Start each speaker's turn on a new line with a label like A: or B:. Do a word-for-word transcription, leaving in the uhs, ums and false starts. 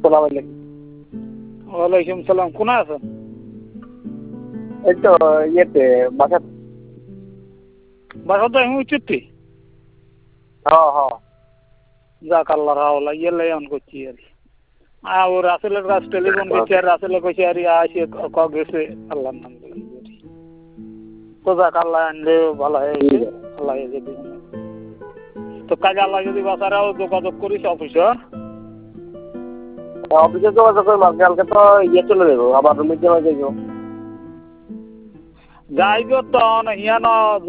A: আসসালামু আলাইকুম।
B: ওয়ালাইকুম সালাম। কোথায় আছেন?
A: এই তো ইয়েতে বাসা।
B: বাসা তো আমি উচিত
A: হ্যাঁ হ্যাঁ।
B: যাক আল্লাহ রাওলা ইয়েলে অন করছি আর কি। আর ও রাসেলের কাছে টেলিফোন করছি আর রাসেলে কইছে আর আসে ক গেছে আল্লাহর নাম করে। তো যাক আল্লাহ আনলে ভালো হয়েছে। আল্লাহ যদি তো কাজে আল্লাহ যদি বাসারাও যোগাযোগ করিস অফিসে।
A: অফিসে যোগাযোগ করে মাস কালকে তো ইয়ে চলে যাবো আবার রুমে যাওয়া যাইব।
B: যাইব তো হিয়ানো